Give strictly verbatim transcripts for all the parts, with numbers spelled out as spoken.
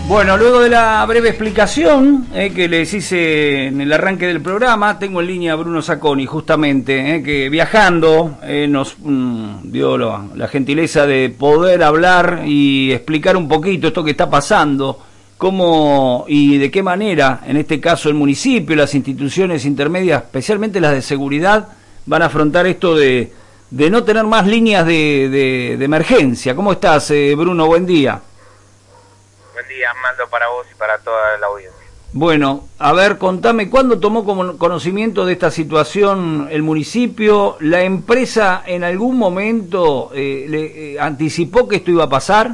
Bueno, luego de la breve explicación eh, que les hice en el arranque del programa, tengo en línea a Bruno Sacconi, justamente, eh, que viajando eh, nos mm, dio la, la gentileza de poder hablar y explicar un poquito esto que está pasando, cómo y de qué manera, en este caso el municipio, las instituciones intermedias, especialmente las de seguridad, van a afrontar esto de, de no tener más líneas de, de, de emergencia. ¿Cómo estás, eh, Bruno? Buen día. Buen día, Armando, para vos y para toda la audiencia. Bueno, a ver, contame, ¿cuándo tomó como conocimiento de esta situación el municipio? ¿La empresa en algún momento eh, le eh, anticipó que esto iba a pasar?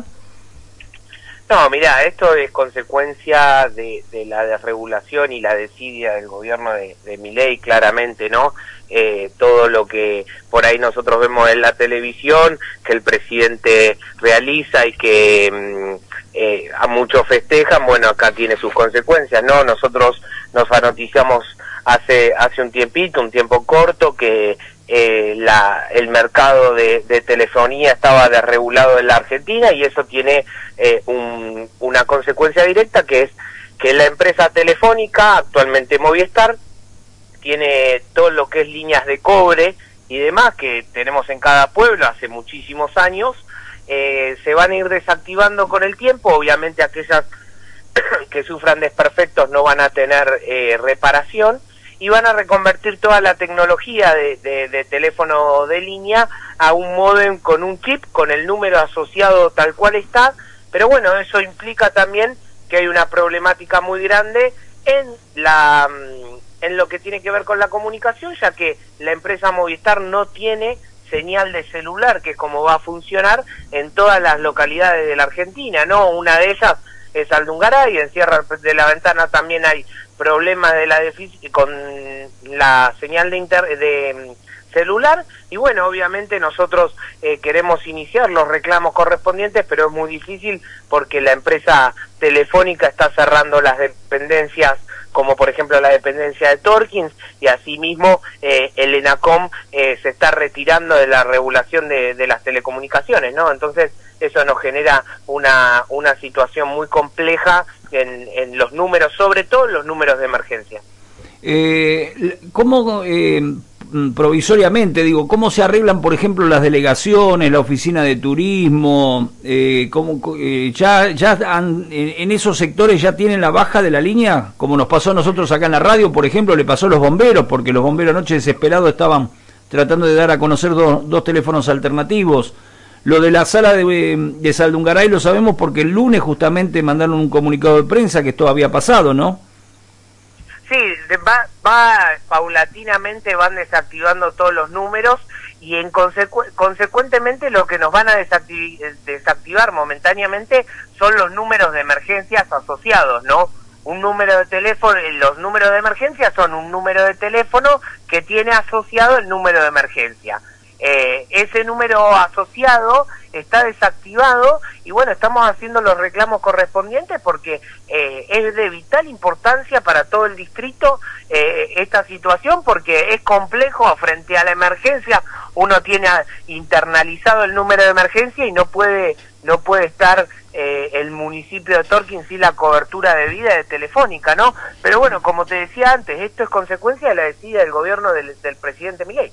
No, mirá, esto es consecuencia de, de la desregulación y la desidia del gobierno de, de Milei, claramente, ¿no? Eh, todo lo que por ahí nosotros vemos en la televisión, que el presidente realiza y que mm, eh, a muchos festejan, bueno, acá tiene sus consecuencias, ¿no? Nosotros nos anoticiamos hace hace un tiempito, un tiempo corto, que eh, la el mercado de, de telefonía estaba desregulado en la Argentina, y eso tiene eh, un, una consecuencia directa, que es que la empresa telefónica, actualmente Movistar, tiene todo lo que es líneas de cobre y demás que tenemos en cada pueblo hace muchísimos años. Eh, se van a ir desactivando con el tiempo. Obviamente aquellas que sufran desperfectos no van a tener eh, reparación, y van a reconvertir toda la tecnología de, de, de teléfono de línea a un módem con un chip, con el número asociado tal cual está. Pero bueno, eso implica también que hay una problemática muy grande en la en lo que tiene que ver con la comunicación, ya que la empresa Movistar no tiene señal de celular, que es como va a funcionar en todas las localidades de la Argentina, ¿no? Una de ellas es Saldungaray, en Sierra de la Ventana también hay problemas de la defici- con la señal de, inter de celular, y bueno, obviamente nosotros eh, queremos iniciar los reclamos correspondientes, pero es muy difícil porque la empresa telefónica está cerrando las dependencias, como por ejemplo la dependencia de Torkins, y asimismo eh, el ENACOM eh, se está retirando de la regulación de, de las telecomunicaciones, ¿no? Entonces eso nos genera una, una situación muy compleja en, en los números, sobre todo en los números de emergencia. Eh, ¿Cómo, eh, provisoriamente, digo, cómo se arreglan, por ejemplo, las delegaciones, la oficina de turismo? Eh, ¿cómo, eh, ya ya han, en, en esos sectores ya tienen la baja de la línea? Como nos pasó a nosotros acá en la radio, por ejemplo, le pasó a los bomberos, porque los bomberos anoche desesperados estaban tratando de dar a conocer dos, dos teléfonos alternativos. Lo de la sala de, de Saldungaray lo sabemos porque el lunes justamente mandaron un comunicado de prensa que esto había pasado, ¿no? Sí, va, va paulatinamente van desactivando todos los números, y en consecu consecuentemente lo que nos van a desactiv desactivar momentáneamente son los números de emergencias asociados, ¿no? Un número de teléfono, los números de emergencia son un número de teléfono que tiene asociado el número de emergencia. Eh, ese número asociado está desactivado, y bueno, estamos haciendo los reclamos correspondientes porque eh, es de vital importancia para todo el distrito eh, esta situación, porque es complejo frente a la emergencia. Uno tiene internalizado el número de emergencia y no puede no puede estar eh, el municipio de Torkins sin la cobertura debida de Telefónica, ¿no? Pero bueno, como te decía antes, esto es consecuencia de la decisión del gobierno del, del presidente Milei.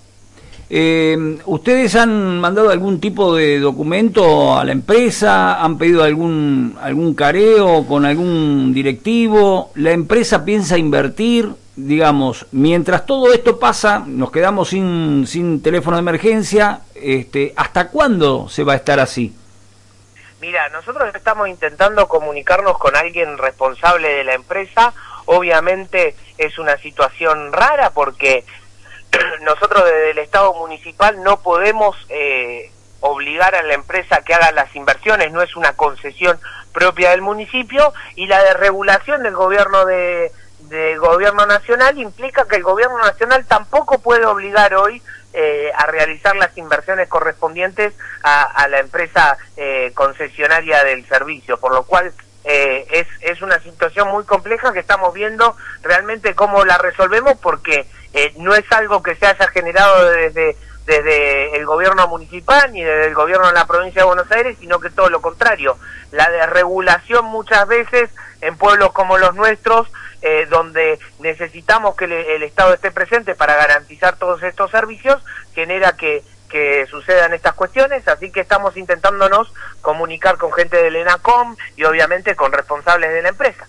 Eh, ¿Ustedes han mandado algún tipo de documento a la empresa? ¿Han pedido algún algún careo con algún directivo? ¿La empresa piensa invertir? Digamos, mientras todo esto pasa, nos quedamos sin, sin teléfono de emergencia. Este, ¿hasta cuándo se va a estar así? Mira, nosotros estamos intentando comunicarnos con alguien responsable de la empresa. Obviamente es una situación rara porque nosotros desde el Estado municipal no podemos eh, obligar a la empresa a que haga las inversiones, no es una concesión propia del municipio, y la desregulación del gobierno de, de gobierno nacional implica que el gobierno nacional tampoco puede obligar hoy eh, a realizar las inversiones correspondientes a, a la empresa eh, concesionaria del servicio, por lo cual eh, es, es una situación muy compleja que estamos viendo realmente cómo la resolvemos, porque Eh, no es algo que se haya generado desde desde el gobierno municipal ni desde el gobierno de la provincia de Buenos Aires, sino que todo lo contrario, la desregulación muchas veces en pueblos como los nuestros, eh, donde necesitamos que le, el Estado esté presente para garantizar todos estos servicios, genera que, que sucedan estas cuestiones, así que estamos intentándonos comunicar con gente del ENACOM y obviamente con responsables de la empresa.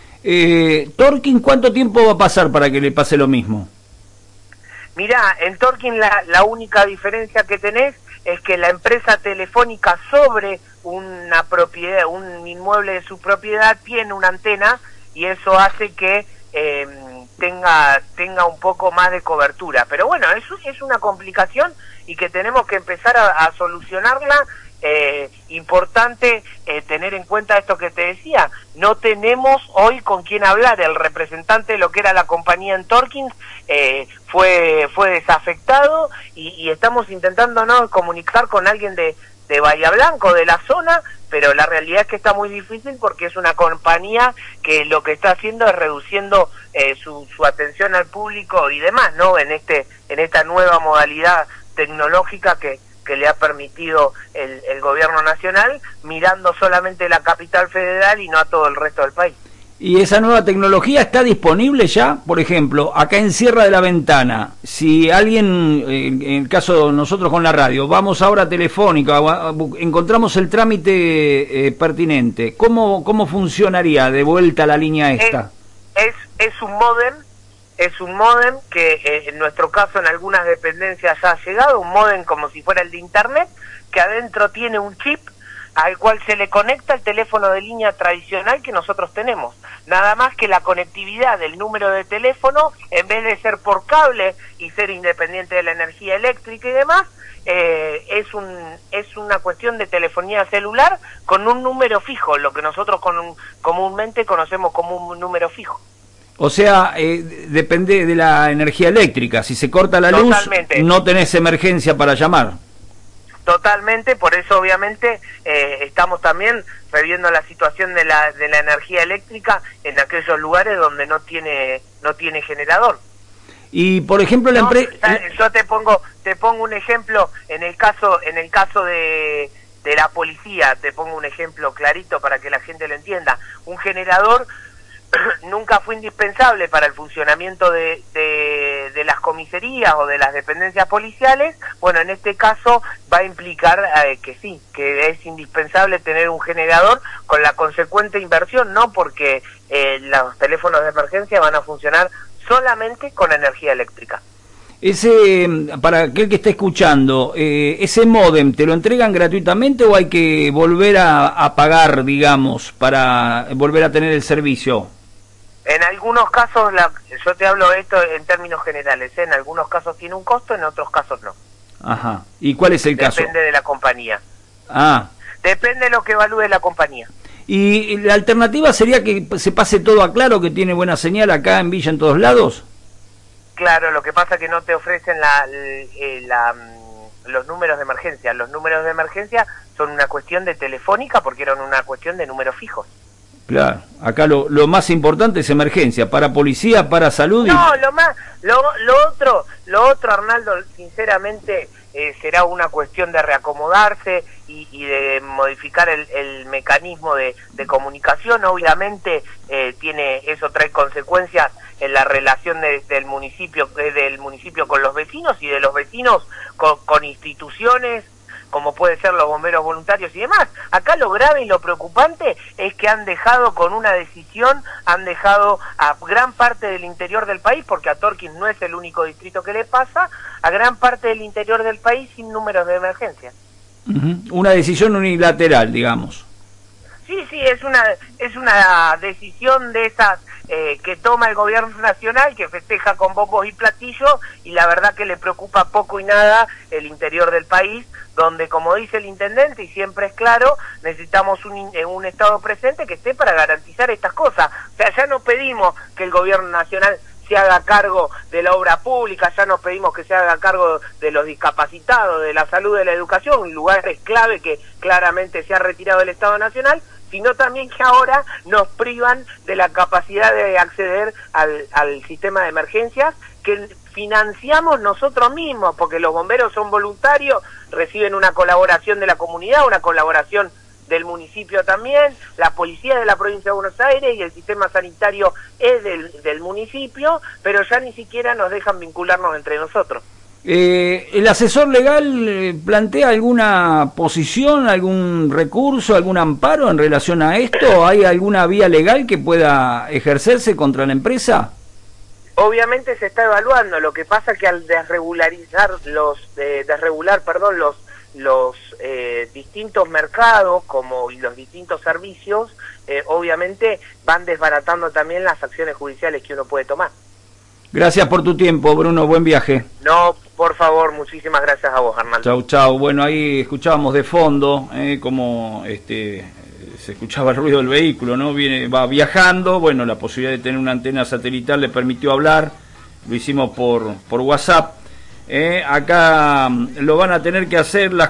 Eh, Torquín, ¿cuánto tiempo va a pasar para que le pase lo mismo? Mirá, en Torquín la, la única diferencia que tenés es que la empresa telefónica sobre una propiedad, un inmueble de su propiedad tiene una antena y eso hace que eh, tenga tenga un poco más de cobertura. Pero bueno, eso es una complicación y que tenemos que empezar a, a solucionarla. Eh, importante eh, tener en cuenta esto que te decía, no tenemos hoy con quién hablar, el representante de lo que era la compañía en Torquín eh, fue fue desafectado y, y estamos intentando no comunicar con alguien de, de Bahía Blanco, de la zona, pero la realidad es que está muy difícil porque es una compañía que lo que está haciendo es reduciendo eh, su, su atención al público y demás, ¿no? En este en esta nueva modalidad tecnológica que que le ha permitido el, el gobierno nacional, mirando solamente la capital federal y no a todo el resto del país. ¿Y esa nueva tecnología está disponible ya? Por ejemplo, acá en Sierra de la Ventana, si alguien, en el caso de nosotros con la radio, vamos ahora a Telefónica, encontramos el trámite eh, pertinente, ¿cómo, ¿cómo funcionaría de vuelta a la línea esta? Es, es, es un módem, es un módem que eh, en nuestro caso en algunas dependencias ya ha llegado, un módem como si fuera el de internet, que adentro tiene un chip al cual se le conecta el teléfono de línea tradicional que nosotros tenemos. Nada más que la conectividad del número de teléfono, en vez de ser por cable y ser independiente de la energía eléctrica y demás, eh, es un es una cuestión de telefonía celular con un número fijo, lo que nosotros con un, comúnmente conocemos como un número fijo. O sea, eh, depende de la energía eléctrica. Si se corta la Totalmente. luz, no tenés emergencia para llamar. Totalmente, por eso obviamente eh, estamos también reviendo la situación de la de la energía eléctrica en aquellos lugares donde no tiene no tiene generador. Y por ejemplo la no, empresa, yo te pongo te pongo un ejemplo en el caso en el caso de de la policía, te pongo un ejemplo clarito para que la gente lo entienda. Un generador nunca fue indispensable para el funcionamiento de, de, de las comisarías o de las dependencias policiales. Bueno, en este caso va a implicar eh, que sí, que es indispensable tener un generador con la consecuente inversión, no porque eh, los teléfonos de emergencia van a funcionar solamente con energía eléctrica. Ese, para aquel que está escuchando, eh, ¿ese módem te lo entregan gratuitamente o hay que volver a, a pagar, digamos, para volver a tener el servicio? En algunos casos, la, yo te hablo de esto en términos generales, ¿eh? En algunos casos tiene un costo, en otros casos no. Ajá. ¿Y cuál es el Depende caso? Depende de la compañía. Ah. Depende de lo que evalúe la compañía. ¿Y la alternativa sería que se pase todo a Claro, que tiene buena señal acá en Villa en todos lados? Claro, lo que pasa es que no te ofrecen la, la, los números de emergencia. Los números de emergencia son una cuestión de telefónica porque eran una cuestión de números fijos. Claro, acá lo, lo más importante es emergencia, para policía, para salud. Y... No, lo más, lo, lo otro, lo otro, Arnaldo, sinceramente eh, será una cuestión de reacomodarse y, y de modificar el, el mecanismo de, de comunicación. Obviamente eh, tiene eso trae consecuencias en la relación de, del municipio, eh, del municipio con los vecinos y de los vecinos con, con instituciones, como puede ser los bomberos voluntarios y demás. Acá lo grave y lo preocupante es que han dejado con una decisión, han dejado a gran parte del interior del país, porque a Torquín no es el único distrito que le pasa, a gran parte del interior del país sin números de emergencia. Uh-huh. Una decisión unilateral, digamos. Sí, sí, es una es una decisión de esas eh, que toma el gobierno nacional, que festeja con bombos y platillos, y la verdad que le preocupa poco y nada el interior del país, donde, como dice el intendente, y siempre es claro, necesitamos un, un Estado presente que esté para garantizar estas cosas. O sea, ya no pedimos que el gobierno nacional se haga cargo de la obra pública, ya nos pedimos que se haga cargo de los discapacitados, de la salud, de la educación, lugares clave que claramente se ha retirado del Estado Nacional, sino también que ahora nos privan de la capacidad de acceder al, al sistema de emergencias, que financiamos nosotros mismos, porque los bomberos son voluntarios, reciben una colaboración de la comunidad, una colaboración del municipio también, la policía de la provincia de Buenos Aires y el sistema sanitario es del, del municipio, pero ya ni siquiera nos dejan vincularnos entre nosotros. Eh, ¿El asesor legal eh, plantea alguna posición, algún recurso, algún amparo en relación a esto? ¿Hay alguna vía legal que pueda ejercerse contra la empresa? Obviamente se está evaluando, lo que pasa que al desregularizar los, eh, desregular, perdón, los los eh, distintos mercados como y los distintos servicios, eh, obviamente van desbaratando también las acciones judiciales que uno puede tomar. Gracias por tu tiempo, Bruno, buen viaje. No, por favor, muchísimas gracias a vos, Arnaldo. Chau, chau. Bueno, ahí escuchábamos de fondo eh, como este, se escuchaba el ruido del vehículo, ¿no? Viene, va viajando, bueno, la posibilidad de tener una antena satelital le permitió hablar, lo hicimos por, por WhatsApp. Eh, acá lo van a tener que hacer las